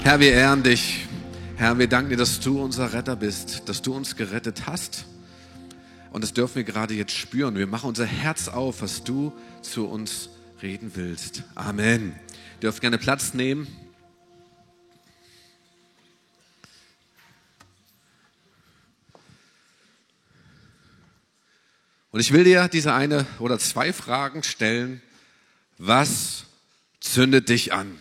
Herr, wir ehren dich. Herr, wir danken dir, dass du unser Retter bist, dass du uns gerettet hast. Und das dürfen wir gerade jetzt spüren. Wir machen unser Herz auf, was du zu uns reden willst. Amen. Ihr dürft gerne Platz nehmen. Und ich will dir diese eine oder zwei Fragen stellen. Was zündet dich an?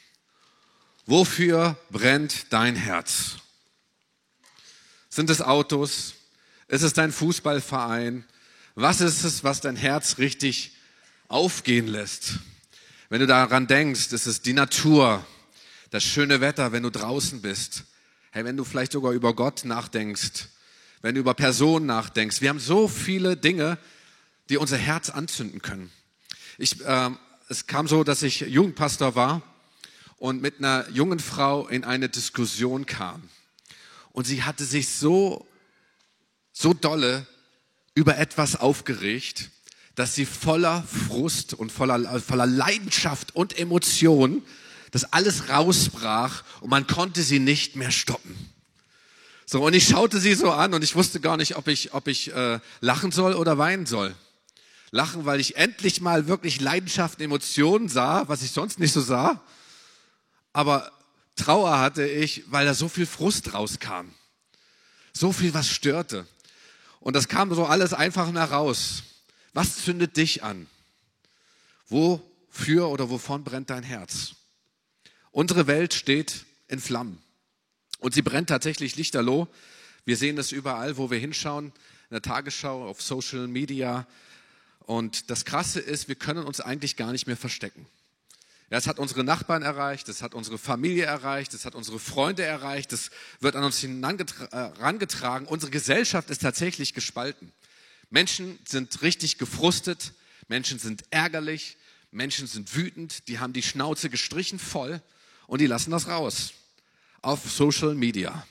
Wofür brennt dein Herz? Sind es Autos? Ist es dein Fußballverein? Was ist es, was dein Herz richtig aufgehen lässt? Wenn du daran denkst, ist es die Natur, das schöne Wetter, wenn du draußen bist. Hey, wenn du vielleicht sogar über Gott nachdenkst, wenn du über Personen nachdenkst. Wir haben so viele Dinge, die unser Herz anzünden können. Es kam so, dass ich Jugendpastor war und mit einer jungen Frau in eine Diskussion kam. Und sie hatte sich so dolle über etwas aufgeregt, dass sie voller Frust und voller Leidenschaft und Emotion das alles rausbrach und man konnte sie nicht mehr stoppen. So, und ich schaute sie so an und ich wusste gar nicht, ob ich lachen soll oder weinen soll. Lachen, weil ich endlich mal wirklich Leidenschaft und Emotionen sah, was ich sonst nicht so sah. Aber Trauer hatte ich, weil da so viel Frust rauskam. So viel, was störte. Und das kam so alles einfach mal raus. Was zündet dich an? Wofür oder wovon brennt dein Herz? Unsere Welt steht in Flammen. Und sie brennt tatsächlich lichterloh. Wir sehen das überall, wo wir hinschauen. In der Tagesschau, auf Social Media. Und das Krasse ist, wir können uns eigentlich gar nicht mehr verstecken. Ja, es hat unsere Nachbarn erreicht, es hat unsere Familie erreicht, es hat unsere Freunde erreicht, es wird an uns herangetragen. Unsere Gesellschaft ist tatsächlich gespalten. Menschen sind richtig gefrustet, Menschen sind ärgerlich, Menschen sind wütend, die haben die Schnauze gestrichen voll und die lassen das raus. Auf Social Media.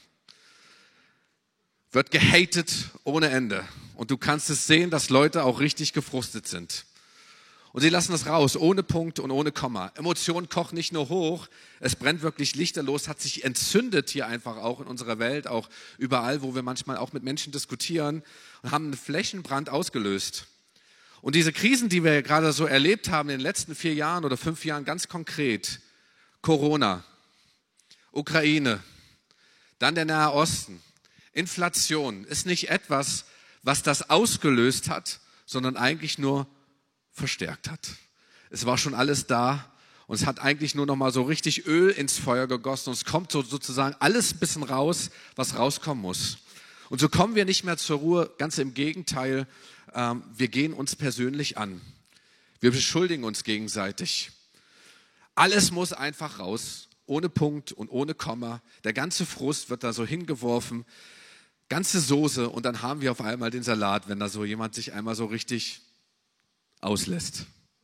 Wird gehatet ohne Ende. Und du kannst es sehen, dass Leute auch richtig gefrustet sind. Und sie lassen das raus, ohne Punkt und ohne Komma. Emotionen kochen nicht nur hoch, es brennt wirklich lichterloh, es hat sich entzündet hier einfach auch in unserer Welt, auch überall, wo wir manchmal auch mit Menschen diskutieren und haben einen Flächenbrand ausgelöst. Und diese Krisen, die wir gerade so erlebt haben in den letzten 4 Jahren oder 5 Jahren, ganz konkret, Corona, Ukraine, dann der Nahe Osten, Inflation, ist nicht etwas, was das ausgelöst hat, sondern eigentlich nur verstärkt hat. Es war schon alles da und es hat eigentlich nur noch mal so richtig Öl ins Feuer gegossen und es kommt so sozusagen alles ein bisschen raus, was rauskommen muss. Und so kommen wir nicht mehr zur Ruhe, ganz im Gegenteil, wir gehen uns persönlich an. Wir beschuldigen uns gegenseitig. Alles muss einfach raus, ohne Punkt und ohne Komma. Der ganze Frust wird da so hingeworfen, ganze Soße und dann haben wir auf einmal den Salat, wenn da so jemand sich einmal so richtig auslässt.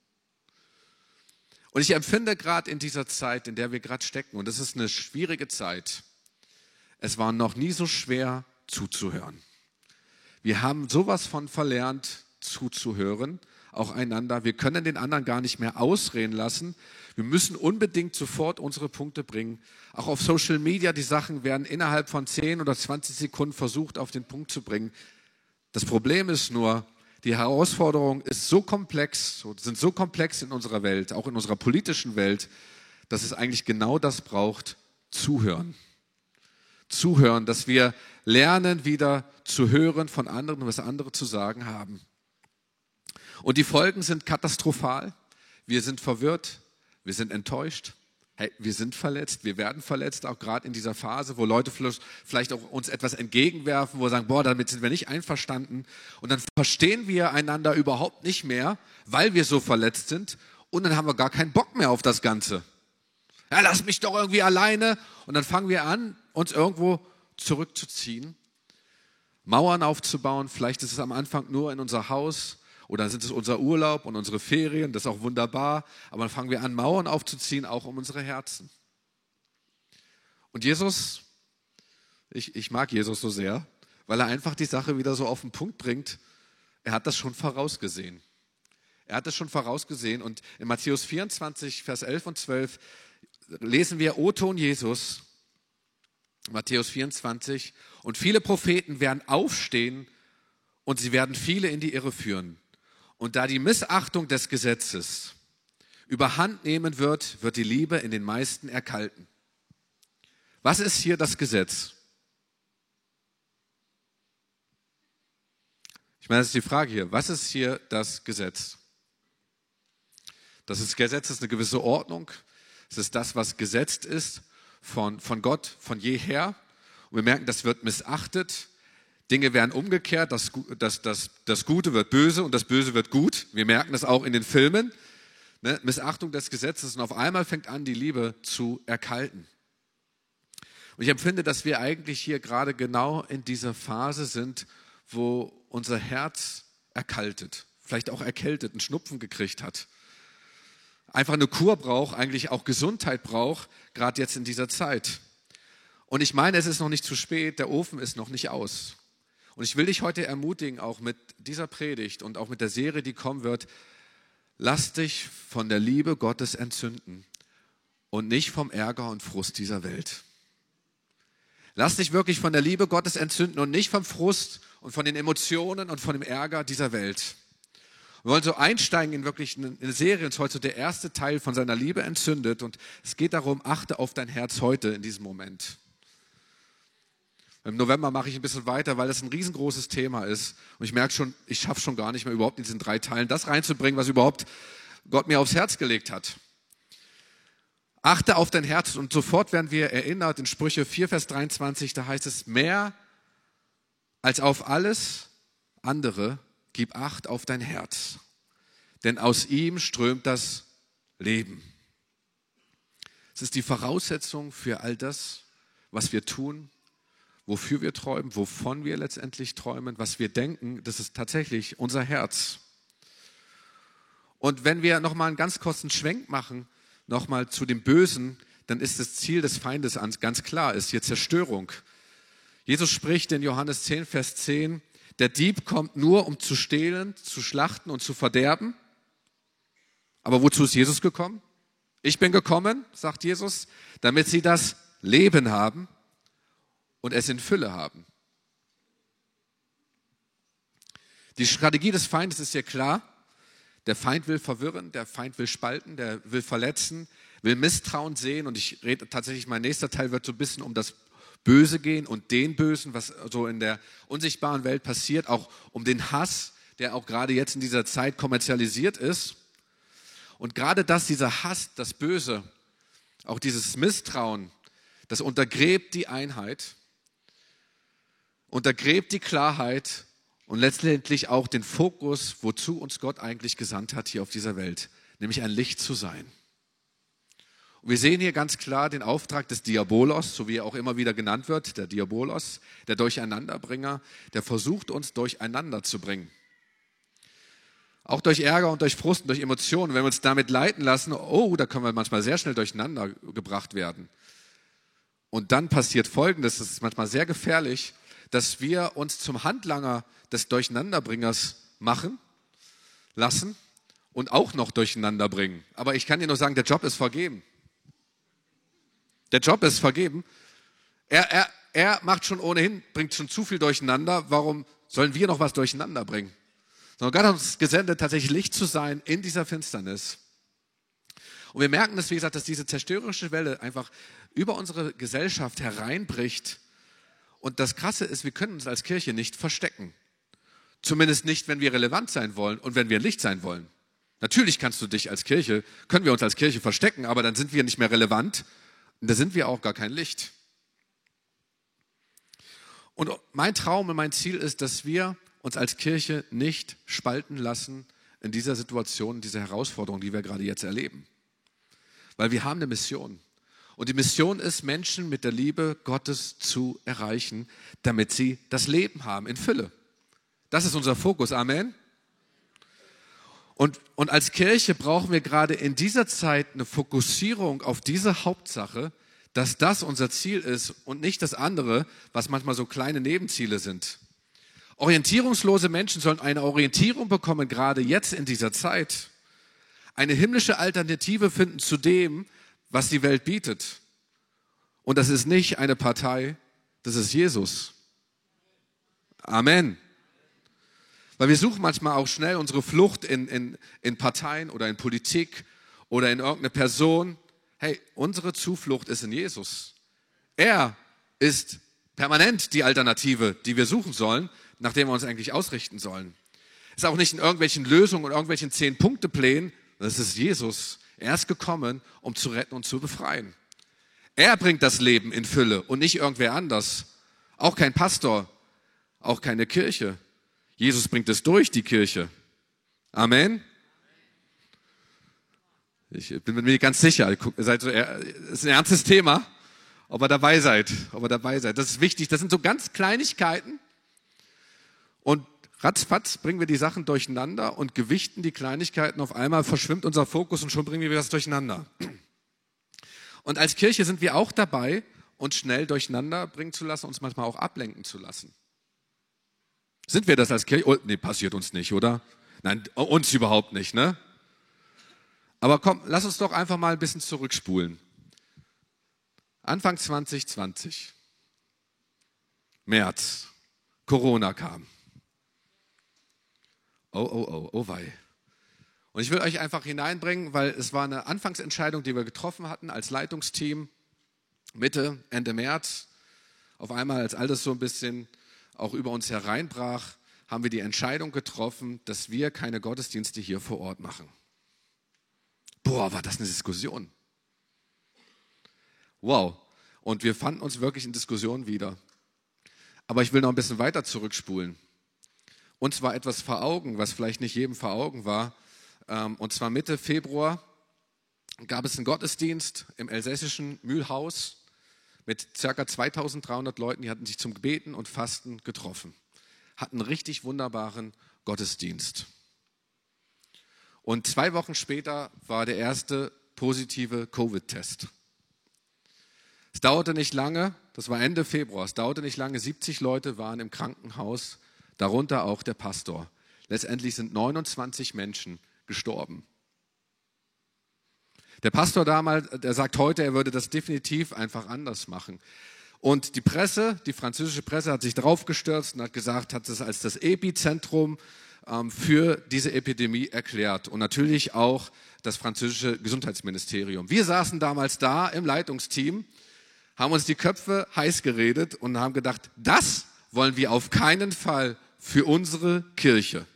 Und ich empfinde gerade in dieser Zeit, in der wir gerade stecken, und es ist eine schwierige Zeit, es war noch nie so schwer zuzuhören. Wir haben sowas von verlernt zuzuhören, auch einander. Wir können den anderen gar nicht mehr ausreden lassen. Wir müssen unbedingt sofort unsere Punkte bringen. Auch auf Social Media, die Sachen werden innerhalb von 10 oder 20 Sekunden versucht, auf den Punkt zu bringen. Das Problem ist nur, die Herausforderung ist so komplex, sind so komplex in unserer Welt, auch in unserer politischen Welt, dass es eigentlich genau das braucht, zuhören. Zuhören, dass wir lernen, wieder zu hören von anderen, was andere zu sagen haben. Und die Folgen sind katastrophal. Wir sind verwirrt, wir sind enttäuscht. Hey, wir sind verletzt, wir werden verletzt, auch gerade in dieser Phase, wo Leute vielleicht auch uns etwas entgegenwerfen, wo wir sagen, boah, damit sind wir nicht einverstanden. Und dann verstehen wir einander überhaupt nicht mehr, weil wir so verletzt sind. Und dann haben wir gar keinen Bock mehr auf das Ganze. Ja, lass mich doch irgendwie alleine. Und dann fangen wir an, uns irgendwo zurückzuziehen, Mauern aufzubauen. Vielleicht ist es am Anfang nur in unser Haus. Oder sind es unser Urlaub und unsere Ferien, das ist auch wunderbar. Aber dann fangen wir an, Mauern aufzuziehen, auch um unsere Herzen. Und Jesus, ich mag Jesus so sehr, weil er einfach die Sache wieder so auf den Punkt bringt. Er hat das schon vorausgesehen. Er hat es schon vorausgesehen und in Matthäus 24, Vers 11 und 12 lesen wir O-Ton Jesus, Matthäus 24, und viele Propheten werden aufstehen und sie werden viele in die Irre führen. Und da die Missachtung des Gesetzes überhand nehmen wird, wird die Liebe in den meisten erkalten. Was ist hier das Gesetz? Ich meine, das ist die Frage hier. Was ist hier das Gesetz? Das Gesetz ist eine gewisse Ordnung. Es ist das, was gesetzt ist von Gott, von jeher. Und wir merken, das wird missachtet. Dinge werden umgekehrt. Das Gute wird böse und das Böse wird gut. Wir merken das auch in den Filmen. Ne? Missachtung des Gesetzes. Und auf einmal fängt an, die Liebe zu erkalten. Und ich empfinde, dass wir eigentlich hier gerade genau in dieser Phase sind, wo unser Herz erkaltet, vielleicht auch erkältet, einen Schnupfen gekriegt hat. Einfach eine Kur braucht, eigentlich auch Gesundheit braucht, gerade jetzt in dieser Zeit. Und ich meine, es ist noch nicht zu spät, der Ofen ist noch nicht aus. Und ich will dich heute ermutigen, auch mit dieser Predigt und auch mit der Serie, die kommen wird, lass dich von der Liebe Gottes entzünden und nicht vom Ärger und Frust dieser Welt. Lass dich wirklich von der Liebe Gottes entzünden und nicht vom Frust und von den Emotionen und von dem Ärger dieser Welt. Wir wollen so einsteigen in wirklich eine Serie, und heute so der erste Teil von seiner Liebe entzündet. Und es geht darum, achte auf dein Herz heute in diesem Moment. Im November mache ich ein bisschen weiter, weil das ein riesengroßes Thema ist. Und ich merke schon, ich schaffe schon gar nicht mehr überhaupt in diesen 3 Teilen das reinzubringen, was überhaupt Gott mir aufs Herz gelegt hat. Achte auf dein Herz und sofort werden wir erinnert in Sprüche 4, Vers 23, da heißt es, mehr als auf alles andere, gib Acht auf dein Herz, denn aus ihm strömt das Leben. Es ist die Voraussetzung für all das, was wir tun, wofür wir träumen, wovon wir letztendlich träumen, was wir denken, das ist tatsächlich unser Herz. Und wenn wir nochmal einen ganz kurzen Schwenk machen, nochmal zu dem Bösen, dann ist das Ziel des Feindes ganz klar, ist hier Zerstörung. Jesus spricht in Johannes 10, Vers 10, der Dieb kommt nur, um zu stehlen, zu schlachten und zu verderben. Aber wozu ist Jesus gekommen? Ich bin gekommen, sagt Jesus, damit sie das Leben haben und es in Fülle haben. Die Strategie des Feindes ist hier klar. Der Feind will verwirren, der Feind will spalten, der will verletzen, will Misstrauen sehen. Und ich rede tatsächlich, mein nächster Teil wird so ein bisschen um das Böse gehen und den Bösen, was so in der unsichtbaren Welt passiert, auch um den Hass, der auch gerade jetzt in dieser Zeit kommerzialisiert ist. Und gerade dieser Hass, das Böse, auch dieses Misstrauen, das untergräbt die Einheit, untergräbt die Klarheit und letztendlich auch den Fokus, wozu uns Gott eigentlich gesandt hat hier auf dieser Welt, nämlich ein Licht zu sein. Und wir sehen hier ganz klar den Auftrag des Diabolos, so wie er auch immer wieder genannt wird, der Diabolos, der Durcheinanderbringer, der versucht, uns durcheinander zu bringen. Auch durch Ärger und durch Frust und durch Emotionen, wenn wir uns damit leiten lassen, da können wir manchmal sehr schnell durcheinander gebracht werden. Und dann passiert Folgendes, das ist manchmal sehr gefährlich, dass wir uns zum Handlanger des Durcheinanderbringers machen lassen und auch noch durcheinander bringen. Aber ich kann dir nur sagen, der Job ist vergeben. Der Job ist vergeben. Er macht schon ohnehin, bringt schon zu viel durcheinander. Warum sollen wir noch was durcheinander bringen? Sondern Gott hat uns gesendet, tatsächlich Licht zu sein in dieser Finsternis. Und wir merken das, wie gesagt, dass diese zerstörerische Welle einfach über unsere Gesellschaft hereinbricht. Und das Krasse ist, wir können uns als Kirche nicht verstecken. Zumindest nicht, wenn wir relevant sein wollen und wenn wir Licht sein wollen. Natürlich können wir uns als Kirche verstecken, aber dann sind wir nicht mehr relevant und da sind wir auch gar kein Licht. Und mein Traum und mein Ziel ist, dass wir uns als Kirche nicht spalten lassen in dieser Situation, in dieser Herausforderung, die wir gerade jetzt erleben. Weil wir haben eine Mission. Und die Mission ist, Menschen mit der Liebe Gottes zu erreichen, damit sie das Leben haben in Fülle. Das ist unser Fokus. Amen. Und als Kirche brauchen wir gerade in dieser Zeit eine Fokussierung auf diese Hauptsache, dass das unser Ziel ist und nicht das andere, was manchmal so kleine Nebenziele sind. Orientierungslose Menschen sollen eine Orientierung bekommen, gerade jetzt in dieser Zeit. Eine himmlische Alternative finden zu dem, was die Welt bietet. Und das ist nicht eine Partei, das ist Jesus. Amen. Weil wir suchen manchmal auch schnell unsere Flucht in Parteien oder in Politik oder in irgendeine Person. Hey, unsere Zuflucht ist in Jesus. Er ist permanent die Alternative, die wir suchen sollen, nach der wir uns eigentlich ausrichten sollen. Es ist auch nicht in irgendwelchen Lösungen und irgendwelchen 10-Punkte-Plänen, das ist Jesus. Er ist gekommen, um zu retten und zu befreien. Er bringt das Leben in Fülle und nicht irgendwer anders. Auch kein Pastor, auch keine Kirche. Jesus bringt es durch, die Kirche. Amen. Ich bin mir ganz sicher, es ist ein ernstes Thema, ob ihr dabei seid. Das ist wichtig, das sind so ganz Kleinigkeiten und ratzfatz bringen wir die Sachen durcheinander und gewichten die Kleinigkeiten, auf einmal verschwimmt unser Fokus und schon bringen wir das durcheinander. Und als Kirche sind wir auch dabei, uns schnell durcheinander bringen zu lassen, uns manchmal auch ablenken zu lassen. Sind wir das als Kirche? Oh, nee, passiert uns nicht, oder? Nein, uns überhaupt nicht, ne? Aber komm, lass uns doch einfach mal ein bisschen zurückspulen. Anfang 2020, März, Corona kam. Oh wei. Und ich will euch einfach hineinbringen, weil es war eine Anfangsentscheidung, die wir getroffen hatten als Leitungsteam, Ende März. Auf einmal, als all das so ein bisschen auch über uns hereinbrach, haben wir die Entscheidung getroffen, dass wir keine Gottesdienste hier vor Ort machen. Boah, war das eine Diskussion. Wow. Und wir fanden uns wirklich in Diskussionen wieder. Aber ich will noch ein bisschen weiter zurückspulen. Uns war etwas vor Augen, was vielleicht nicht jedem vor Augen war. Und zwar Mitte Februar gab es einen Gottesdienst im elsässischen Mühlhaus mit ca. 2300 Leuten, die hatten sich zum Beten und Fasten getroffen. Hatten einen richtig wunderbaren Gottesdienst. Und 2 Wochen später war der erste positive Covid-Test. Es dauerte nicht lange, das war Ende Februar, es dauerte nicht lange, 70 Leute waren im Krankenhaus, darunter auch der Pastor. Letztendlich sind 29 Menschen gestorben. Der Pastor damals, der sagt heute, er würde das definitiv einfach anders machen. Und die Presse, die französische Presse hat sich draufgestürzt und hat gesagt, hat es als das Epizentrum für diese Epidemie erklärt. Und natürlich auch das französische Gesundheitsministerium. Wir saßen damals da im Leitungsteam, haben uns die Köpfe heiß geredet und haben gedacht, das wollen wir auf keinen Fall für unsere Kirche.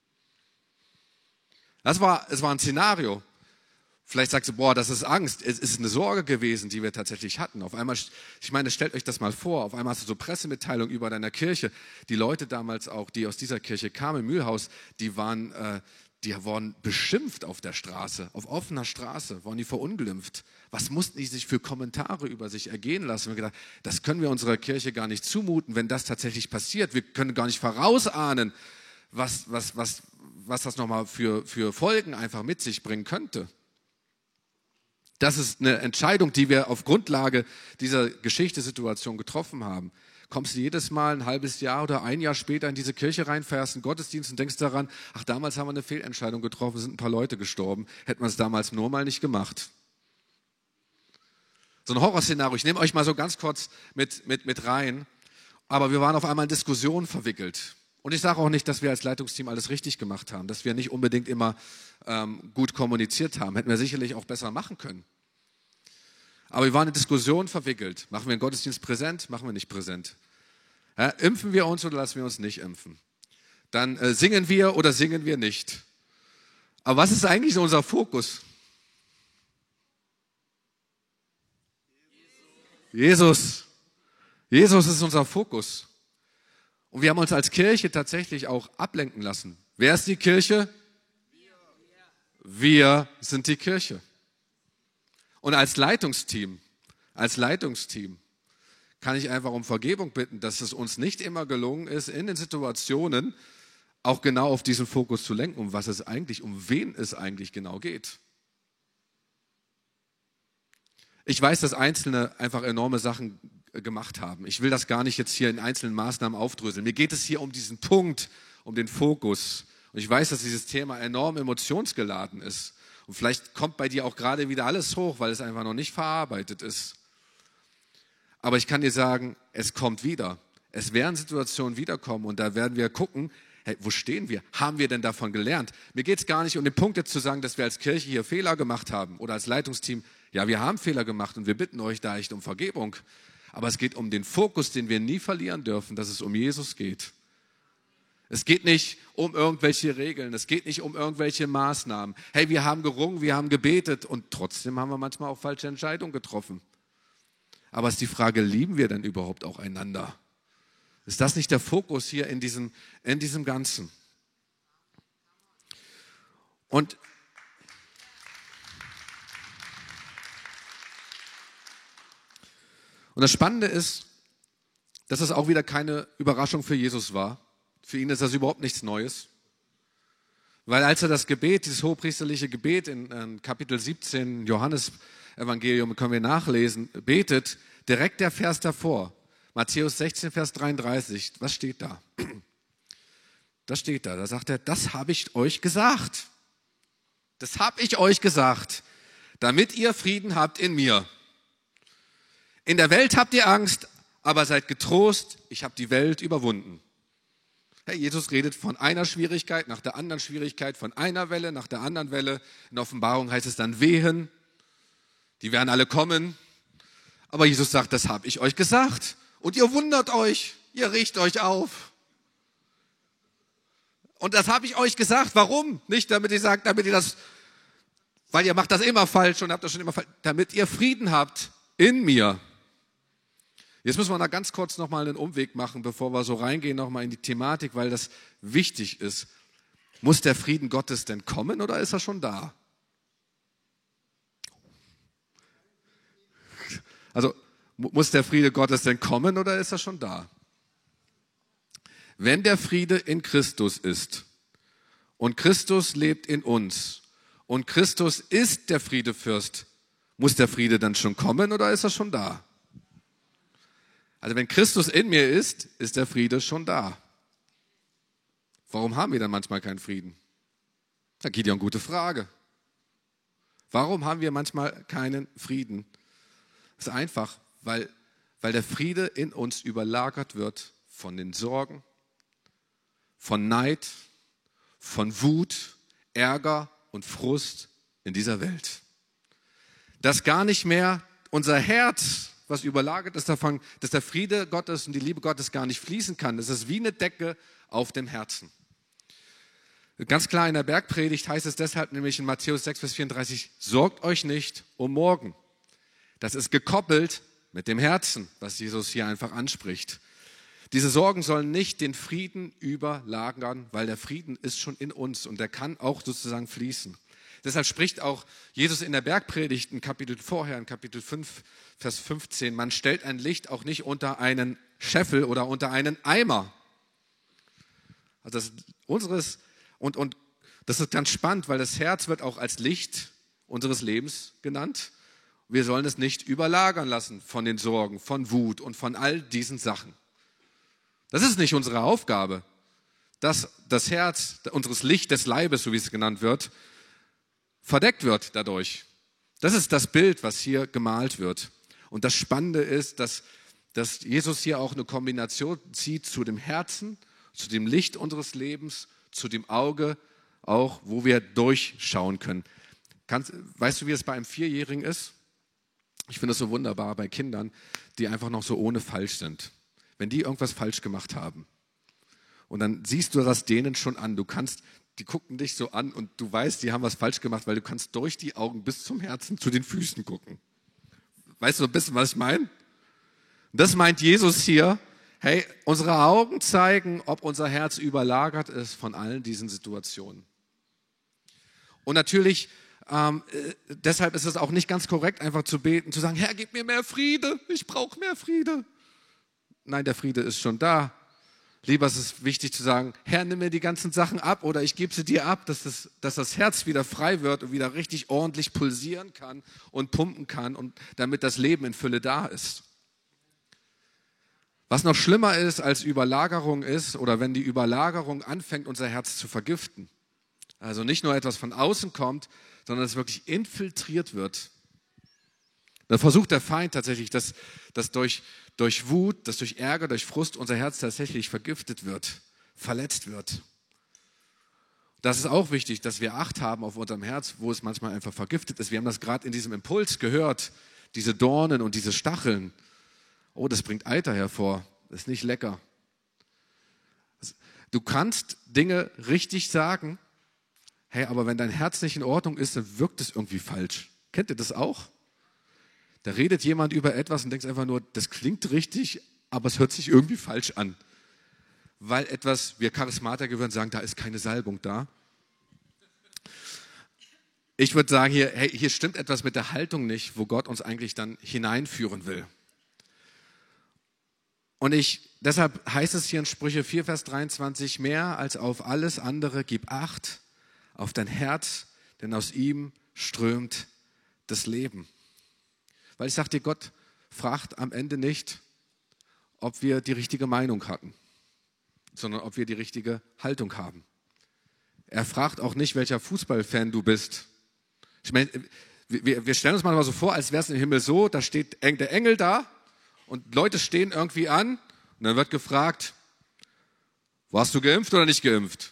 Es war ein Szenario. Vielleicht sagst du, boah, das ist Angst. Es ist eine Sorge gewesen, die wir tatsächlich hatten. Auf einmal, ich meine, stellt euch das mal vor, auf einmal hast du so Pressemitteilungen über deiner Kirche. Die Leute damals auch, die aus dieser Kirche kamen, im Mühlhaus, die wurden beschimpft auf der Straße, auf offener Straße, wurden die verunglimpft. Was mussten die sich für Kommentare über sich ergehen lassen? Wir haben gedacht, das können wir unserer Kirche gar nicht zumuten, wenn das tatsächlich passiert. Wir können gar nicht vorausahnen, was das nochmal für Folgen einfach mit sich bringen könnte. Das ist eine Entscheidung, die wir auf Grundlage dieser Geschichtssituation getroffen haben. Kommst du jedes Mal ein halbes Jahr oder ein Jahr später in diese Kirche rein, feierst einen Gottesdienst und denkst daran, ach, damals haben wir eine Fehlentscheidung getroffen, sind ein paar Leute gestorben, hätten wir es damals nur mal nicht gemacht. So ein Horrorszenario, ich nehme euch mal so ganz kurz mit rein, aber wir waren auf einmal in Diskussionen verwickelt. Und ich sage auch nicht, dass wir als Leitungsteam alles richtig gemacht haben, dass wir nicht unbedingt immer gut kommuniziert haben. Hätten wir sicherlich auch besser machen können. Aber wir waren in Diskussionen verwickelt. Machen wir einen Gottesdienst präsent, machen wir nicht präsent? Ja, impfen wir uns oder lassen wir uns nicht impfen? Dann singen wir oder singen wir nicht? Aber was ist eigentlich unser Fokus? Jesus. Jesus ist unser Fokus. Und wir haben uns als Kirche tatsächlich auch ablenken lassen. Wer ist die Kirche? Wir sind die Kirche. Und als Leitungsteam kann ich einfach um Vergebung bitten, dass es uns nicht immer gelungen ist, in den Situationen auch genau auf diesen Fokus zu lenken, um wen es eigentlich genau geht. Ich weiß, dass Einzelne einfach enorme Sachen gemacht haben. Ich will das gar nicht jetzt hier in einzelnen Maßnahmen aufdröseln. Mir geht es hier um diesen Punkt, um den Fokus. Und ich weiß, dass dieses Thema enorm emotionsgeladen ist. Und vielleicht kommt bei dir auch gerade wieder alles hoch, weil es einfach noch nicht verarbeitet ist. Aber ich kann dir sagen, es kommt wieder. Es werden Situationen wiederkommen und da werden wir gucken, hey, wo stehen wir? Haben wir denn davon gelernt? Mir geht es gar nicht um den Punkt jetzt zu sagen, dass wir als Kirche hier Fehler gemacht haben oder als Leitungsteam. Ja, wir haben Fehler gemacht und wir bitten euch da echt um Vergebung. Aber es geht um den Fokus, den wir nie verlieren dürfen, dass es um Jesus geht. Es geht nicht um irgendwelche Regeln, es geht nicht um irgendwelche Maßnahmen. Hey, wir haben gerungen, wir haben gebetet und trotzdem haben wir manchmal auch falsche Entscheidungen getroffen. Aber es ist die Frage, lieben wir denn überhaupt auch einander? Ist das nicht der Fokus hier in diesem Ganzen? Und das Spannende ist, dass es auch wieder keine Überraschung für Jesus war. Für ihn ist das überhaupt nichts Neues. Weil als er das Gebet, dieses hohepriesterliche Gebet in Kapitel 17, Johannes-Evangelium, können wir nachlesen, betet, direkt der Vers davor, Matthäus 16, Vers 33, was steht da? Das steht da, da sagt er, das habe ich euch gesagt. Das habe ich euch gesagt, damit ihr Frieden habt in mir. In der Welt habt ihr Angst, aber seid getrost, ich habe die Welt überwunden. Hey, Jesus redet von einer Schwierigkeit nach der anderen Schwierigkeit, von einer Welle nach der anderen Welle. In Offenbarung heißt es dann Wehen, die werden alle kommen. Aber Jesus sagt, das habe ich euch gesagt. Und ihr wundert euch, ihr riecht euch auf. Und das habe ich euch gesagt. Warum? Nicht, damit ihr sagt, weil ihr macht das immer falsch und habt das schon immer falsch, damit ihr Frieden habt in mir. Jetzt müssen wir da ganz kurz nochmal einen Umweg machen, bevor wir so reingehen nochmal in die Thematik, weil das wichtig ist. Muss der Frieden Gottes denn kommen oder ist er schon da? Also muss der Friede Gottes denn kommen oder ist er schon da? Wenn der Friede in Christus ist und Christus lebt in uns und Christus ist der Friedefürst, muss der Friede dann schon kommen oder ist er schon da? Also wenn Christus in mir ist, ist der Friede schon da. Warum haben wir dann manchmal keinen Frieden? Da geht ja eine gute Frage. Warum haben wir manchmal keinen Frieden? Das ist einfach, weil der Friede in uns überlagert wird von den Sorgen, von Neid, von Wut, Ärger und Frust in dieser Welt. Dass gar nicht mehr unser Herz, was überlagert ist davon, dass der Friede Gottes und die Liebe Gottes gar nicht fließen kann. Das ist wie eine Decke auf dem Herzen. Ganz klar in der Bergpredigt heißt es deshalb nämlich in Matthäus 6, Vers 34, sorgt euch nicht um morgen. Das ist gekoppelt mit dem Herzen, was Jesus hier einfach anspricht. Diese Sorgen sollen nicht den Frieden überlagern, weil der Frieden ist schon in uns und der kann auch sozusagen fließen. Deshalb spricht auch Jesus in der Bergpredigt ein Kapitel vorher, in Kapitel 5, Vers 15, man stellt ein Licht auch nicht unter einen Scheffel oder unter einen Eimer. Also das ist unseres, und das ist ganz spannend, weil das Herz wird auch als Licht unseres Lebens genannt. Wir sollen es nicht überlagern lassen von den Sorgen, von Wut und von all diesen Sachen. Das ist nicht unsere Aufgabe, dass das Herz unseres Licht des Leibes, so wie es genannt wird, verdeckt wird dadurch. Das ist das Bild, was hier gemalt wird. Und das Spannende ist, dass Jesus hier auch eine Kombination zieht zu dem Herzen, zu dem Licht unseres Lebens, zu dem Auge auch, wo wir durchschauen können. Weißt du, wie es bei einem Vierjährigen ist? Ich finde es so wunderbar bei Kindern, die einfach noch so ohne falsch sind. Wenn die irgendwas falsch gemacht haben und dann siehst du das denen schon an, die gucken dich so an und du weißt, die haben was falsch gemacht, weil du kannst durch die Augen bis zum Herzen zu den Füßen gucken. Weißt du ein bisschen, was ich meine? Das meint Jesus hier. Hey, unsere Augen zeigen, ob unser Herz überlagert ist von allen diesen Situationen. Und natürlich, deshalb ist es auch nicht ganz korrekt, einfach zu beten, zu sagen, Herr, gib mir mehr Friede, ich brauche mehr Friede. Nein, der Friede ist schon da. Lieber ist es wichtig zu sagen, Herr, nimm mir die ganzen Sachen ab oder ich gebe sie dir ab, dass das Herz wieder frei wird und wieder richtig ordentlich pulsieren kann und pumpen kann, und damit das Leben in Fülle da ist. Was noch schlimmer ist als Überlagerung ist, oder wenn die Überlagerung anfängt, unser Herz zu vergiften. Also nicht nur etwas von außen kommt, sondern dass es wirklich infiltriert wird. Dann versucht der Feind tatsächlich, dass durch Wut, dass durch Ärger, durch Frust unser Herz tatsächlich vergiftet wird, verletzt wird. Das ist auch wichtig, dass wir Acht haben auf unserem Herz, wo es manchmal einfach vergiftet ist. Wir haben das gerade in diesem Impuls gehört, diese Dornen und diese Stacheln. Oh, das bringt Eiter hervor, das ist nicht lecker. Du kannst Dinge richtig sagen, hey, aber wenn dein Herz nicht in Ordnung ist, dann wirkt es irgendwie falsch. Kennt ihr das auch? Da redet jemand über etwas und denkt einfach nur, das klingt richtig, aber es hört sich irgendwie falsch an. Weil wir Charismatiker würden sagen, da ist keine Salbung da. Ich würde sagen, hier stimmt etwas mit der Haltung nicht, wo Gott uns eigentlich dann hineinführen will. Und deshalb heißt es hier in Sprüche 4, Vers 23, mehr als auf alles andere, gib Acht auf dein Herz, denn aus ihm strömt das Leben. Weil ich sage dir, Gott fragt am Ende nicht, ob wir die richtige Meinung hatten, sondern ob wir die richtige Haltung haben. Er fragt auch nicht, welcher Fußballfan du bist. Ich meine, wir stellen uns manchmal so vor, als wäre es im Himmel so, da steht der Engel da und Leute stehen irgendwie an und dann wird gefragt, warst du geimpft oder nicht geimpft?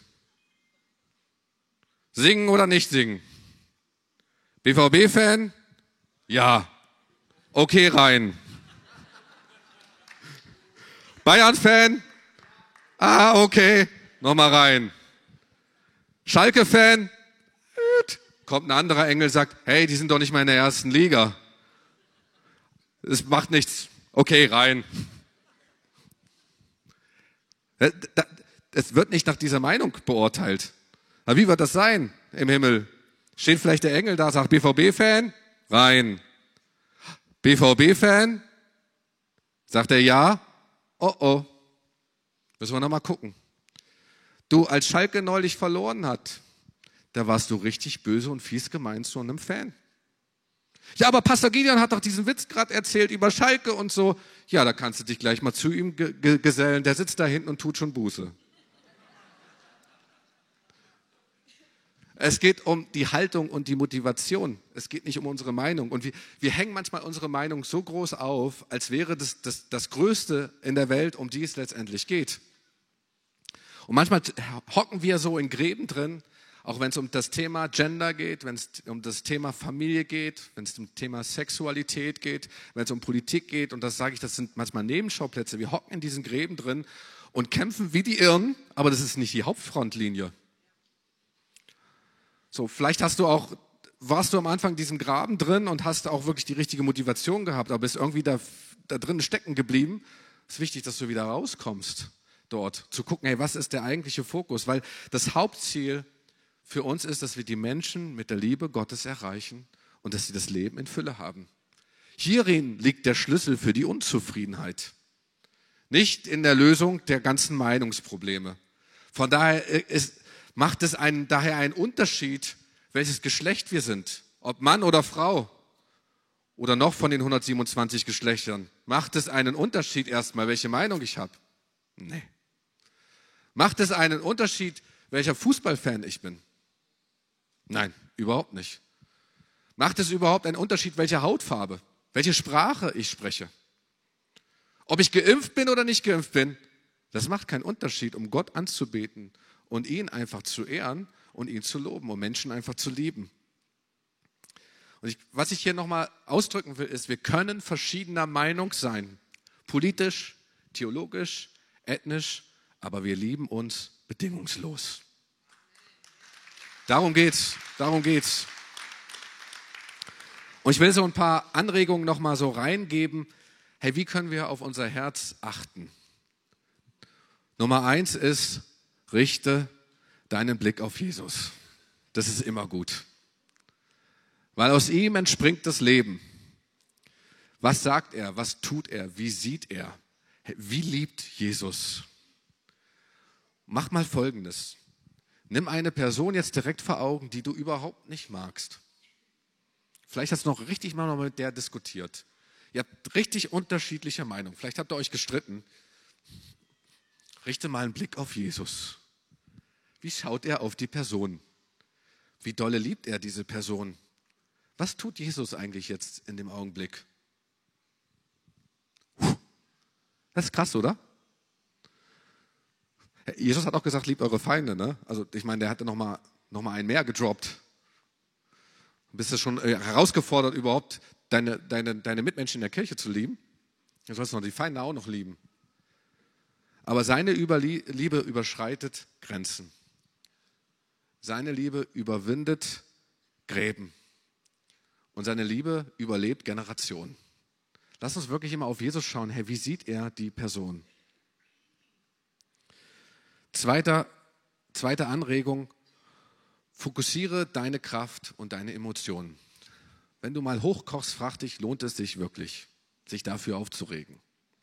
Singen oder nicht singen? BVB-Fan? Ja. Okay, rein. Bayern-Fan? Ah, okay. Nochmal rein. Schalke-Fan? Kommt ein anderer Engel, sagt, hey, die sind doch nicht mal in der ersten Liga. Es macht nichts. Okay, rein. Es wird nicht nach dieser Meinung beurteilt. Aber wie wird das sein im Himmel? Steht vielleicht der Engel da, sagt BVB-Fan? Rein. BVB-Fan? Sagt er ja? Oh oh. Müssen wir nochmal gucken. Du, als Schalke neulich verloren hat, da warst du richtig böse und fies gemeint zu einem Fan. Ja, aber Pastor Gideon hat doch diesen Witz gerade erzählt über Schalke und so. Ja, da kannst du dich gleich mal zu ihm gesellen. Der sitzt da hinten und tut schon Buße. Es geht um die Haltung und die Motivation. Es geht nicht um unsere Meinung. Und wir hängen manchmal unsere Meinung so groß auf, als wäre das Größte in der Welt, um die es letztendlich geht. Und manchmal hocken wir so in Gräben drin, auch wenn es um das Thema Gender geht, wenn es um das Thema Familie geht, wenn es um das Thema Sexualität geht, wenn es um Politik geht. Und das sage ich, das sind manchmal Nebenschauplätze. Wir hocken in diesen Gräben drin und kämpfen wie die Irren, aber das ist nicht die Hauptfrontlinie. So, vielleicht warst du am Anfang in diesem Graben drin und hast auch wirklich die richtige Motivation gehabt, aber bist irgendwie da drin stecken geblieben. Es ist wichtig, dass du wieder rauskommst dort, zu gucken, hey, was ist der eigentliche Fokus? Weil das Hauptziel für uns ist, dass wir die Menschen mit der Liebe Gottes erreichen und dass sie das Leben in Fülle haben. Hierin liegt der Schlüssel für die Unzufriedenheit. Nicht in der Lösung der ganzen Meinungsprobleme. Von daher macht es daher einen Unterschied, welches Geschlecht wir sind. Ob Mann oder Frau oder noch von den 127 Geschlechtern. Macht es einen Unterschied erstmal, welche Meinung ich habe? Nee. Macht es einen Unterschied, welcher Fußballfan ich bin? Nein, überhaupt nicht. Macht es überhaupt einen Unterschied, welche Hautfarbe, welche Sprache ich spreche? Ob ich geimpft bin oder nicht geimpft bin, das macht keinen Unterschied, um Gott anzubeten und ihn einfach zu ehren und ihn zu loben, um Menschen einfach zu lieben. Und was ich hier nochmal ausdrücken will, ist, wir können verschiedener Meinung sein. Politisch, theologisch, ethnisch, aber wir lieben uns bedingungslos. Darum geht's. Und ich will so ein paar Anregungen nochmal so reingeben. Hey, wie können wir auf unser Herz achten? Nummer 1 ist, richte deinen Blick auf Jesus. Das ist immer gut. Weil aus ihm entspringt das Leben. Was sagt er? Was tut er? Wie sieht er? Wie liebt Jesus? Mach mal Folgendes. Nimm eine Person jetzt direkt vor Augen, die du überhaupt nicht magst. Vielleicht hast du noch richtig mal mit der diskutiert. Ihr habt richtig unterschiedliche Meinungen. Vielleicht habt ihr euch gestritten. Richte mal einen Blick auf Jesus. Wie schaut er auf die Person? Wie dolle liebt er diese Person? Was tut Jesus eigentlich jetzt in dem Augenblick? Das ist krass, oder? Jesus hat auch gesagt, liebt eure Feinde. Ne? Also ich meine, der hatte noch mal einen mehr gedroppt. Bist du schon herausgefordert, überhaupt deine Mitmenschen in der Kirche zu lieben? Du sollst noch die Feinde auch noch lieben. Aber seine Liebe überschreitet Grenzen. Seine Liebe überwindet Gräben. Und seine Liebe überlebt Generationen. Lass uns wirklich immer auf Jesus schauen. Hey, wie sieht er die Person? Zweite Anregung, fokussiere deine Kraft und deine Emotionen. Wenn du mal hochkochst, frag dich, lohnt es sich wirklich, sich dafür aufzuregen?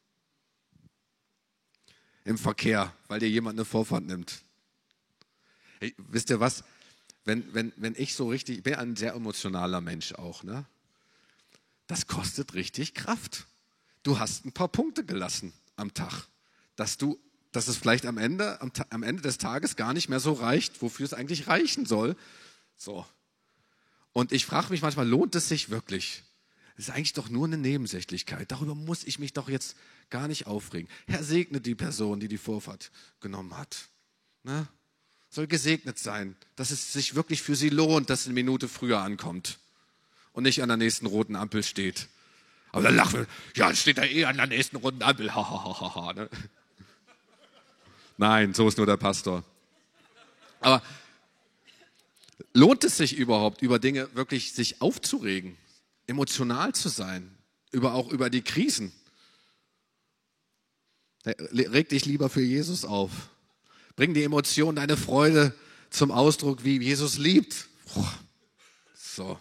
Im Verkehr, weil dir jemand eine Vorfahrt nimmt. Hey, wisst ihr was? Wenn ich so richtig, ich bin ein sehr emotionaler Mensch auch, ne? Das kostet richtig Kraft. Du hast ein paar Punkte gelassen am Tag, dass es vielleicht am Ende des Tages gar nicht mehr so reicht, wofür es eigentlich reichen soll. So. Und ich frage mich manchmal, lohnt es sich wirklich? Das ist eigentlich doch nur eine Nebensächlichkeit. Darüber muss ich mich doch jetzt gar nicht aufregen. Herr, segne die Person, die die Vorfahrt genommen hat. Ne? Soll gesegnet sein, dass es sich wirklich für sie lohnt, dass sie eine Minute früher ankommt und nicht an der nächsten roten Ampel steht. Aber dann lachen wir, ja, steht da an der nächsten roten Ampel. Ha, ha, ha, ha, ne? Nein, so ist nur der Pastor. Aber lohnt es sich überhaupt, über Dinge wirklich sich aufzuregen, emotional zu sein, auch über die Krisen? Reg dich lieber für Jesus auf. Bring die Emotion, deine Freude zum Ausdruck, wie Jesus liebt. So.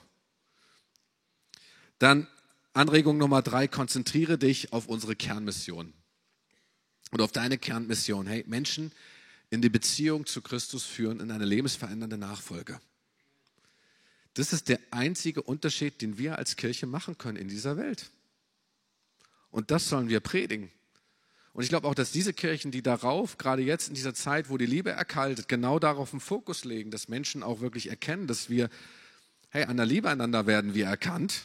Dann Anregung Nummer 3, konzentriere dich auf unsere Kernmission. Und auf deine Kernmission. Hey, Menschen in die Beziehung zu Christus führen, in eine lebensverändernde Nachfolge. Das ist der einzige Unterschied, den wir als Kirche machen können in dieser Welt. Und das sollen wir predigen. Und ich glaube auch, dass diese Kirchen, die darauf, gerade jetzt in dieser Zeit, wo die Liebe erkaltet, genau darauf einen Fokus legen, dass Menschen auch wirklich erkennen, dass wir, hey, an der Liebe einander werden wir erkannt,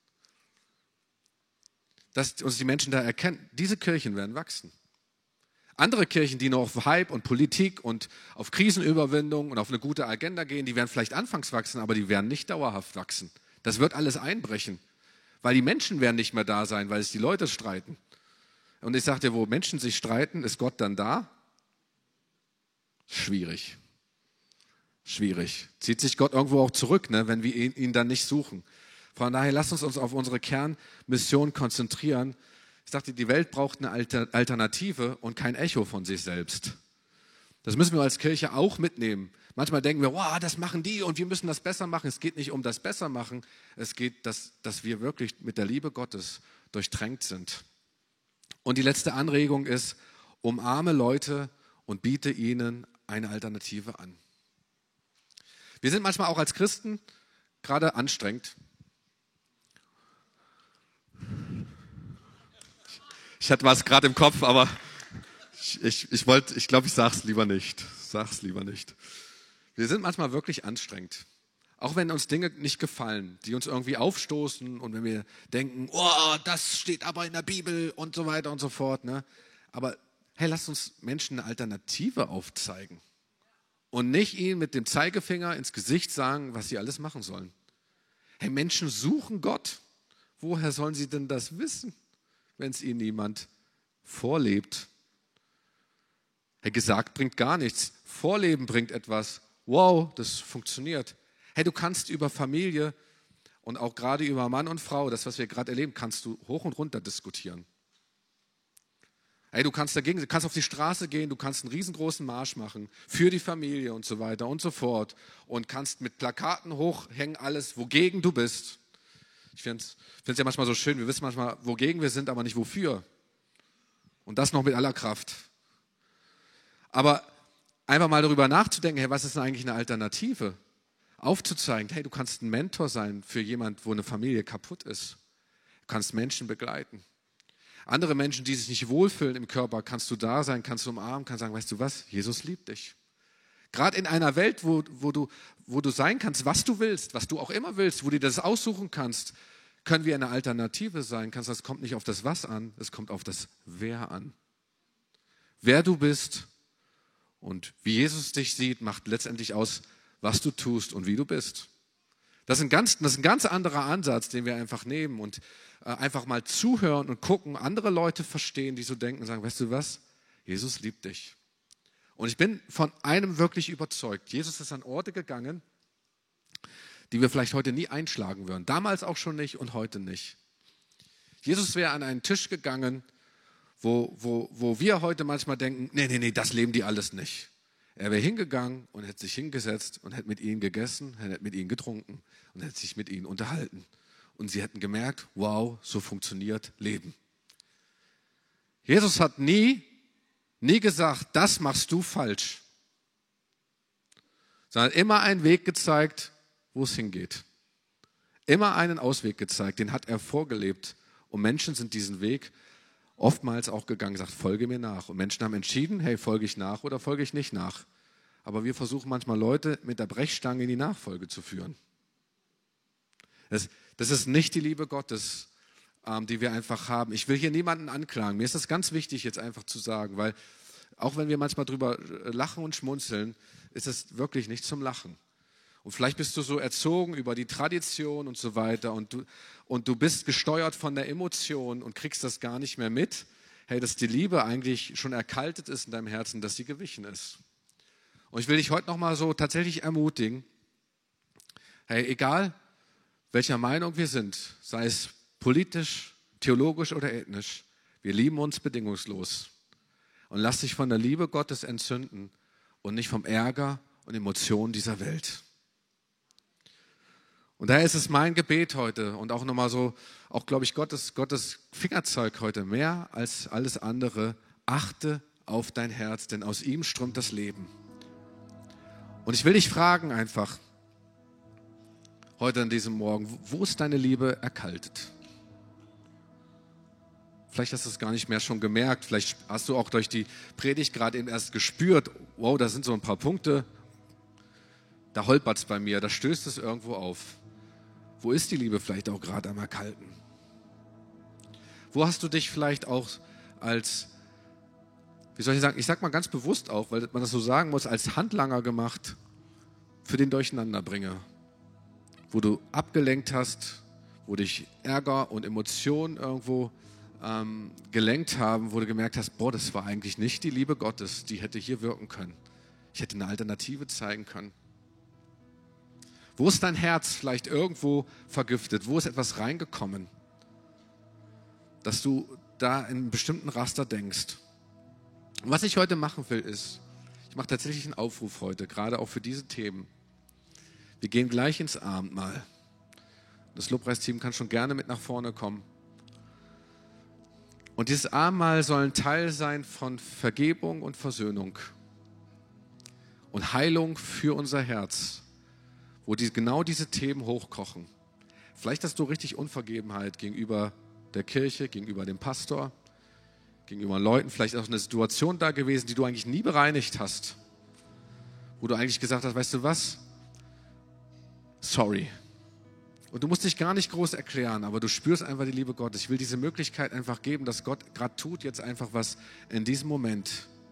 dass uns die Menschen da erkennen, diese Kirchen werden wachsen. Andere Kirchen, die nur auf Hype und Politik und auf Krisenüberwindung und auf eine gute Agenda gehen, die werden vielleicht anfangs wachsen, aber die werden nicht dauerhaft wachsen. Das wird alles einbrechen, weil die Menschen werden nicht mehr da sein, weil es die Leute streiten. Und ich sage dir, wo Menschen sich streiten, ist Gott dann da? Schwierig. Schwierig. Zieht sich Gott irgendwo auch zurück, ne, wenn wir ihn dann nicht suchen. Von daher lasst uns auf unsere Kernmission konzentrieren. Ich sagte, die Welt braucht eine Alternative und kein Echo von sich selbst. Das müssen wir als Kirche auch mitnehmen. Manchmal denken wir, wow, das machen die und wir müssen das besser machen. Es geht nicht um das Bessermachen. Es geht, dass wir wirklich mit der Liebe Gottes durchtränkt sind. Und die letzte Anregung ist, umarme Leute und biete ihnen eine Alternative an. Wir sind manchmal auch als Christen gerade anstrengend. Ich hatte was gerade im Kopf, aber ich glaube, ich sage es lieber nicht. Wir sind manchmal wirklich anstrengend. Auch wenn uns Dinge nicht gefallen, die uns irgendwie aufstoßen und wenn wir denken, oh, das steht aber in der Bibel und so weiter und so fort. Ne? Aber hey, lasst uns Menschen eine Alternative aufzeigen und nicht ihnen mit dem Zeigefinger ins Gesicht sagen, was sie alles machen sollen. Hey, Menschen suchen Gott. Woher sollen sie denn das wissen, wenn es ihnen niemand vorlebt? Hey, gesagt bringt gar nichts. Vorleben bringt etwas. Wow, das funktioniert. Hey, du kannst über Familie und auch gerade über Mann und Frau, das, was wir gerade erleben, kannst du hoch und runter diskutieren. Hey, du kannst auf die Straße gehen, du kannst einen riesengroßen Marsch machen für die Familie und so weiter und so fort und kannst mit Plakaten hochhängen alles, wogegen du bist. Ich finde es ja manchmal so schön, wir wissen manchmal, wogegen wir sind, aber nicht wofür. Und das noch mit aller Kraft. Aber einfach mal darüber nachzudenken, hey, was ist denn eigentlich eine Alternative? Aufzuzeigen, hey, du kannst ein Mentor sein für jemand, wo eine Familie kaputt ist. Du kannst Menschen begleiten. Andere Menschen, die sich nicht wohlfühlen im Körper, kannst du da sein, kannst du umarmen, kannst sagen, weißt du was, Jesus liebt dich. Gerade in einer Welt, wo du sein kannst, was du willst, was du auch immer willst, wo du das aussuchen kannst, können wir eine Alternative sein. Das kommt nicht auf das Was an, es kommt auf das Wer an. Wer du bist und wie Jesus dich sieht, macht letztendlich aus, was du tust und wie du bist. Das ist ein ganz anderer Ansatz, den wir einfach nehmen und einfach mal zuhören und gucken, andere Leute verstehen, die so denken und sagen, weißt du was, Jesus liebt dich. Und ich bin von einem wirklich überzeugt. Jesus ist an Orte gegangen, die wir vielleicht heute nie einschlagen würden. Damals auch schon nicht und heute nicht. Jesus wäre an einen Tisch gegangen, wo wir heute manchmal denken, nee, das leben die alles nicht. Er wäre hingegangen und hätte sich hingesetzt und hätte mit ihnen gegessen, hätte mit ihnen getrunken und hätte sich mit ihnen unterhalten. Und sie hätten gemerkt, wow, so funktioniert Leben. Jesus hat nie gesagt, das machst du falsch, sondern immer einen Weg gezeigt, wo es hingeht. Immer einen Ausweg gezeigt, den hat er vorgelebt. Und Menschen sind diesen Weg oftmals auch gegangen, gesagt, folge mir nach. Und Menschen haben entschieden, hey, folge ich nach oder folge ich nicht nach. Aber wir versuchen manchmal Leute mit der Brechstange in die Nachfolge zu führen. Das ist nicht die Liebe Gottes, die wir einfach haben. Ich will hier niemanden anklagen. Mir ist das ganz wichtig, jetzt einfach zu sagen, weil auch wenn wir manchmal drüber lachen und schmunzeln, ist es wirklich nicht zum Lachen. Und vielleicht bist du so erzogen über die Tradition und so weiter und du bist gesteuert von der Emotion und kriegst das gar nicht mehr mit, hey, dass die Liebe eigentlich schon erkaltet ist in deinem Herzen, dass sie gewichen ist. Und ich will dich heute nochmal so tatsächlich ermutigen, hey, egal welcher Meinung wir sind, sei es politisch, theologisch oder ethnisch, wir lieben uns bedingungslos. Und lass dich von der Liebe Gottes entzünden und nicht vom Ärger und Emotionen dieser Welt. Und daher ist es mein Gebet heute und auch nochmal so, auch glaube ich, Gottes Fingerzeug heute, mehr als alles andere, achte auf dein Herz, denn aus ihm strömt das Leben. Und ich will dich fragen einfach, heute an diesem Morgen, wo ist deine Liebe erkaltet? Vielleicht hast du es gar nicht mehr schon gemerkt, vielleicht hast du auch durch die Predigt gerade eben erst gespürt, wow, da sind so ein paar Punkte, da holpert es bei mir, da stößt es irgendwo auf. Wo ist die Liebe vielleicht auch gerade am Erkalten? Wo hast du dich vielleicht auch als, wie soll ich sagen, ich sag mal ganz bewusst auch, weil man das so sagen muss, als Handlanger gemacht für den Durcheinanderbringer? Wo du abgelenkt hast, wo dich Ärger und Emotionen irgendwo gelenkt haben, wo du gemerkt hast, boah, das war eigentlich nicht die Liebe Gottes, die hätte hier wirken können. Ich hätte eine Alternative zeigen können. Wo ist dein Herz vielleicht irgendwo vergiftet? Wo ist etwas reingekommen, dass du da in einem bestimmten Raster denkst? Und was ich heute machen will, ist, ich mache tatsächlich einen Aufruf heute, gerade auch für diese Themen. Wir gehen gleich ins Abendmahl. Das Lobpreisteam kann schon gerne mit nach vorne kommen. Und dieses Abendmahl soll ein Teil sein von Vergebung und Versöhnung und Heilung für unser Herz, wo genau diese Themen hochkochen. Vielleicht hast du richtig Unvergebenheit gegenüber der Kirche, gegenüber dem Pastor, gegenüber Leuten, vielleicht auch eine Situation da gewesen, die du eigentlich nie bereinigt hast, wo du eigentlich gesagt hast, weißt du was? Sorry. Und du musst dich gar nicht groß erklären, aber du spürst einfach die Liebe Gottes. Ich will diese Möglichkeit einfach geben, dass Gott gerade tut jetzt einfach was in diesem Moment.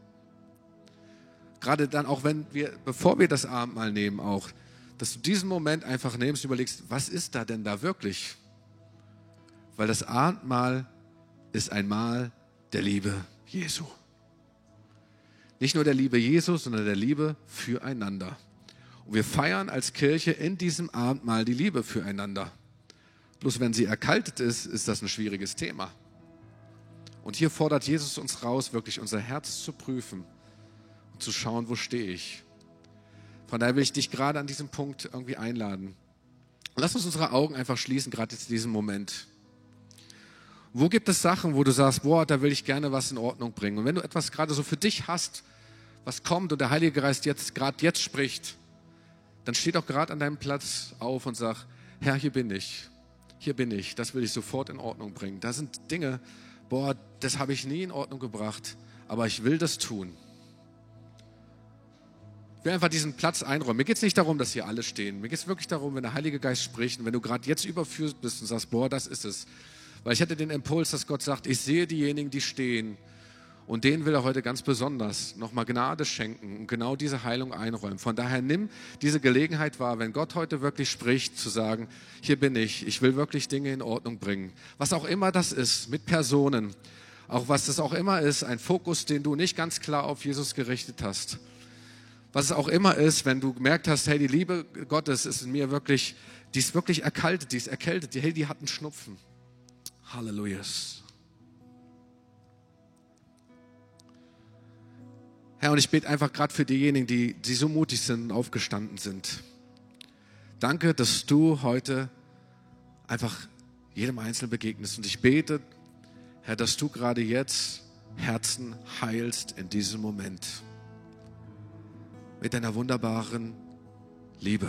Gerade dann auch, bevor wir das Abendmahl nehmen auch, dass du diesen Moment einfach nimmst und überlegst, was ist da denn da wirklich? Weil das Abendmahl ist ein Mahl der Liebe Jesu. Nicht nur der Liebe Jesu, sondern der Liebe füreinander. Und wir feiern als Kirche in diesem Abendmahl die Liebe füreinander. Bloß wenn sie erkaltet ist, ist das ein schwieriges Thema. Und hier fordert Jesus uns raus, wirklich unser Herz zu prüfen und zu schauen, wo stehe ich. Von daher will ich dich gerade an diesem Punkt irgendwie einladen. Lass uns unsere Augen einfach schließen, gerade jetzt in diesem Moment. Wo gibt es Sachen, wo du sagst, boah, da will ich gerne was in Ordnung bringen? Und wenn du etwas gerade so für dich hast, was kommt und der Heilige Geist jetzt spricht, dann steh doch gerade an deinem Platz auf und sag, Herr, hier bin ich, das will ich sofort in Ordnung bringen. Da sind Dinge, boah, das habe ich nie in Ordnung gebracht, aber ich will das tun. will einfach diesen Platz einräumen. Mir geht es nicht darum, dass hier alle stehen. Mir geht es wirklich darum, wenn der Heilige Geist spricht und wenn du gerade jetzt überführt bist und sagst, boah, das ist es. Weil ich hätte den Impuls, dass Gott sagt, ich sehe diejenigen, die stehen und denen will er heute ganz besonders nochmal Gnade schenken und genau diese Heilung einräumen. Von daher nimm diese Gelegenheit wahr, wenn Gott heute wirklich spricht, zu sagen, hier bin ich will wirklich Dinge in Ordnung bringen. Was auch immer das ist, mit Personen, auch was das auch immer ist, ein Fokus, den du nicht ganz klar auf Jesus gerichtet hast. Was es auch immer ist, wenn du gemerkt hast, hey, die Liebe Gottes ist in mir wirklich, die ist wirklich erkaltet, die ist erkältet, die hat einen Schnupfen. Halleluja. Herr, und ich bete einfach gerade für diejenigen, die so mutig sind und aufgestanden sind. Danke, dass du heute einfach jedem Einzelnen begegnest. Und ich bete, Herr, dass du gerade jetzt Herzen heilst in diesem Moment. Mit deiner wunderbaren Liebe.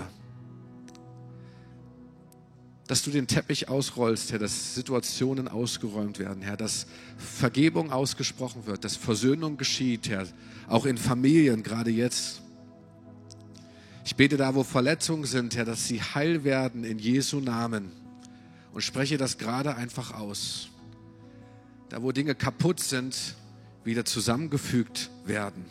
Dass du den Teppich ausrollst, Herr, dass Situationen ausgeräumt werden, Herr, dass Vergebung ausgesprochen wird, dass Versöhnung geschieht, Herr, auch in Familien, gerade jetzt. Ich bete da, wo Verletzungen sind, Herr, dass sie heil werden in Jesu Namen und spreche das gerade einfach aus. Da, wo Dinge kaputt sind, wieder zusammengefügt werden.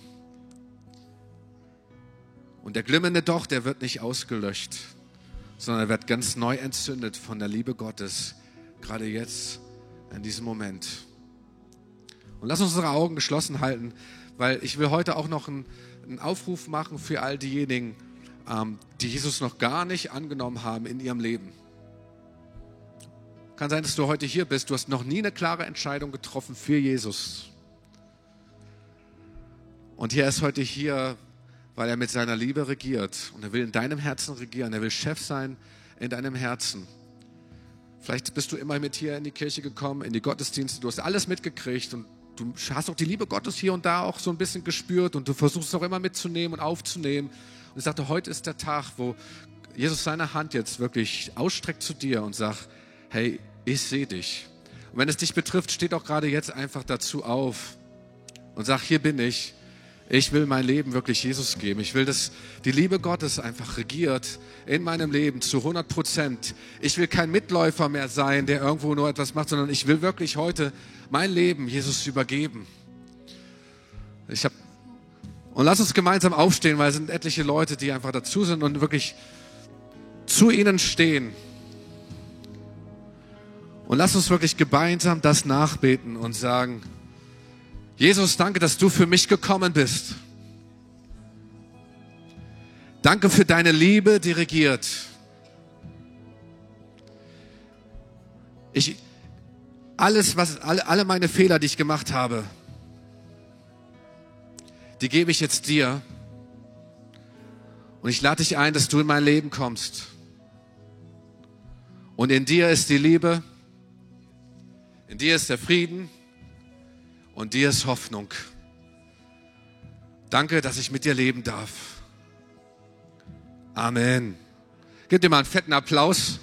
Und der glimmende Docht, der wird nicht ausgelöscht, sondern er wird ganz neu entzündet von der Liebe Gottes, gerade jetzt, in diesem Moment. Und lass uns unsere Augen geschlossen halten, weil ich will heute auch noch einen Aufruf machen für all diejenigen, die Jesus noch gar nicht angenommen haben in ihrem Leben. Kann sein, dass du heute hier bist, du hast noch nie eine klare Entscheidung getroffen für Jesus. Und er ist heute hier, weil er mit seiner Liebe regiert. Und er will in deinem Herzen regieren. Er will Chef sein in deinem Herzen. Vielleicht bist du immer mit hier in die Kirche gekommen, in die Gottesdienste. Du hast alles mitgekriegt und du hast auch die Liebe Gottes hier und da auch so ein bisschen gespürt. Und du versuchst es auch immer mitzunehmen und aufzunehmen. Und ich sagte, heute ist der Tag, wo Jesus seine Hand jetzt wirklich ausstreckt zu dir und sagt, hey, ich sehe dich. Und wenn es dich betrifft, steht auch gerade jetzt einfach dazu auf und sag, hier bin ich. Ich will mein Leben wirklich Jesus geben. Ich will, dass die Liebe Gottes einfach regiert in meinem Leben zu 100%. Ich will kein Mitläufer mehr sein, der irgendwo nur etwas macht, sondern ich will wirklich heute mein Leben Jesus übergeben. Und lass uns gemeinsam aufstehen, weil es sind etliche Leute, die einfach dazu sind und wirklich zu ihnen stehen. Und lass uns wirklich gemeinsam das nachbeten und sagen, Jesus, danke, dass du für mich gekommen bist. Danke für deine Liebe, die regiert. Alle meine Fehler, die ich gemacht habe, die gebe ich jetzt dir. Und ich lade dich ein, dass du in mein Leben kommst. Und in dir ist die Liebe, in dir ist der Frieden. Und dir ist Hoffnung. Danke, dass ich mit dir leben darf. Amen. Gib dir mal einen fetten Applaus.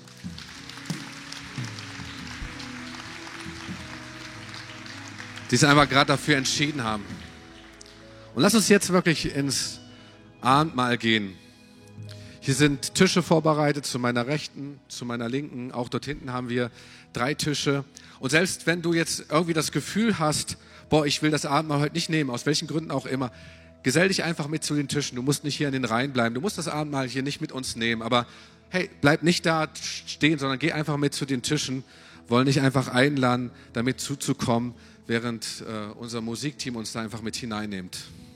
Die sich einfach gerade dafür entschieden haben. Und lass uns jetzt wirklich ins Abendmahl gehen. Hier sind Tische vorbereitet, zu meiner Rechten, zu meiner Linken. Auch dort hinten haben wir 3 Tische. Und selbst wenn du jetzt irgendwie das Gefühl hast, boah, ich will das Abendmahl heute nicht nehmen, aus welchen Gründen auch immer, gesell dich einfach mit zu den Tischen. Du musst nicht hier in den Reihen bleiben. Du musst das Abendmahl hier nicht mit uns nehmen. Aber hey, bleib nicht da stehen, sondern geh einfach mit zu den Tischen. Wollen dich einfach einladen, damit zuzukommen, während unser Musikteam uns da einfach mit hineinnimmt.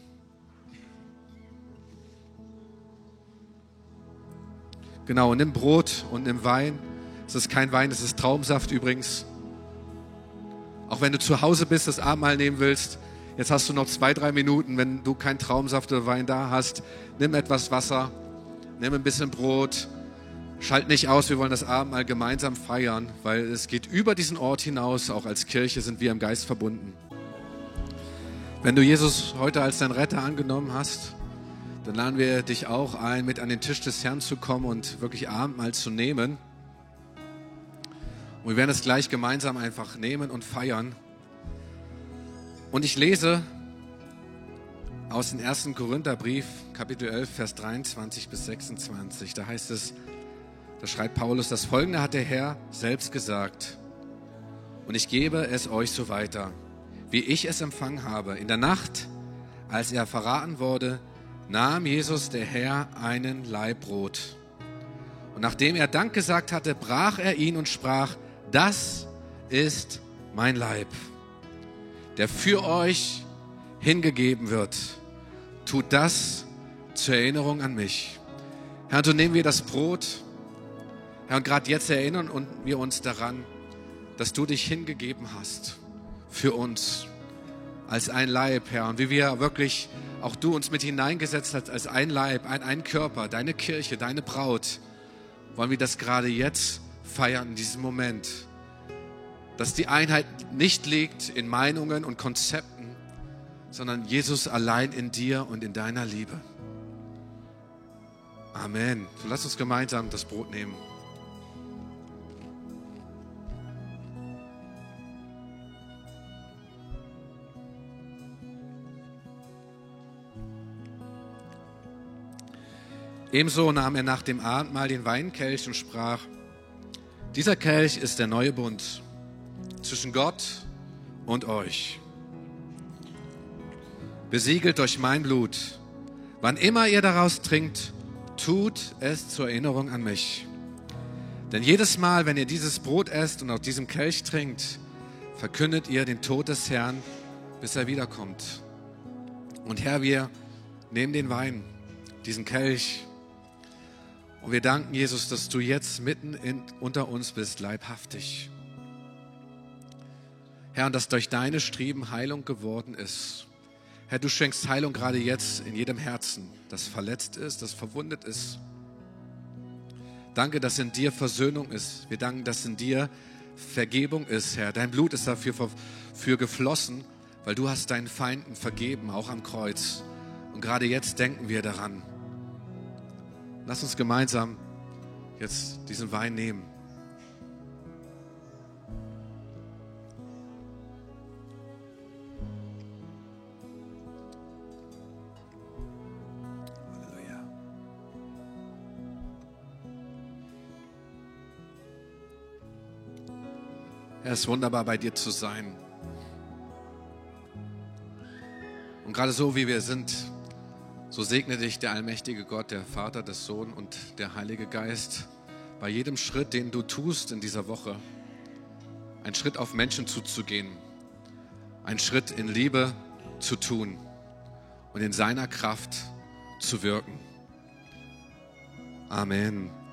Genau, und nimm Brot und nimm Wein. Es ist kein Wein, es ist Traubensaft übrigens. Auch wenn du zu Hause bist, das Abendmahl nehmen willst, jetzt hast du noch 2-3 Minuten, wenn du keinen Traubensaft oder Wein da hast, nimm etwas Wasser, nimm ein bisschen Brot, schalt nicht aus, wir wollen das Abendmahl gemeinsam feiern, weil es geht über diesen Ort hinaus, auch als Kirche sind wir im Geist verbunden. Wenn du Jesus heute als dein Retter angenommen hast, dann laden wir dich auch ein, mit an den Tisch des Herrn zu kommen und wirklich Abendmahl zu nehmen. Und wir werden es gleich gemeinsam einfach nehmen und feiern. Und ich lese aus dem 1. Korintherbrief, Kapitel 11, Vers 23 bis 26. Da heißt es, da schreibt Paulus, das Folgende hat der Herr selbst gesagt. Und ich gebe es euch so weiter, wie ich es empfangen habe. In der Nacht, als er verraten wurde, nahm Jesus, der Herr, einen Laib Brot. Und nachdem er Dank gesagt hatte, brach er ihn und sprach, das ist mein Leib, der für euch hingegeben wird. Tut das zur Erinnerung an mich. Herr, und so nehmen wir das Brot. Herr, und gerade jetzt erinnern wir uns daran, dass du dich hingegeben hast für uns als ein Leib, Herr. Und wie wir wirklich, auch du uns mit hineingesetzt hast als ein Leib, ein Körper, deine Kirche, deine Braut, wollen wir das gerade jetzt feiern, in diesem Moment. Dass die Einheit nicht liegt in Meinungen und Konzepten, sondern Jesus allein in dir und in deiner Liebe. Amen. So lass uns gemeinsam das Brot nehmen. Ebenso nahm er nach dem Abendmahl den Weinkelch und sprach, dieser Kelch ist der neue Bund zwischen Gott und euch, besiegelt durch mein Blut. Wann immer ihr daraus trinkt, tut es zur Erinnerung an mich. Denn jedes Mal, wenn ihr dieses Brot esst und aus diesem Kelch trinkt, verkündet ihr den Tod des Herrn, bis er wiederkommt. Und Herr, wir nehmen den Wein, diesen Kelch, und wir danken, Jesus, dass du jetzt mitten unter uns bist, leibhaftig. Herr, und dass durch deine Striemen Heilung geworden ist. Herr, du schenkst Heilung gerade jetzt in jedem Herzen, das verletzt ist, das verwundet ist. Danke, dass in dir Versöhnung ist. Wir danken, dass in dir Vergebung ist, Herr. Dein Blut ist dafür geflossen, weil du hast deinen Feinden vergeben, auch am Kreuz. Und gerade jetzt denken wir daran. Lass uns gemeinsam jetzt diesen Wein nehmen. Halleluja. Es ist wunderbar, bei dir zu sein. Und gerade so, wie wir sind, so segne dich der allmächtige Gott, der Vater, der Sohn und der Heilige Geist bei jedem Schritt, den du tust in dieser Woche, einen Schritt auf Menschen zuzugehen, einen Schritt in Liebe zu tun und in seiner Kraft zu wirken. Amen.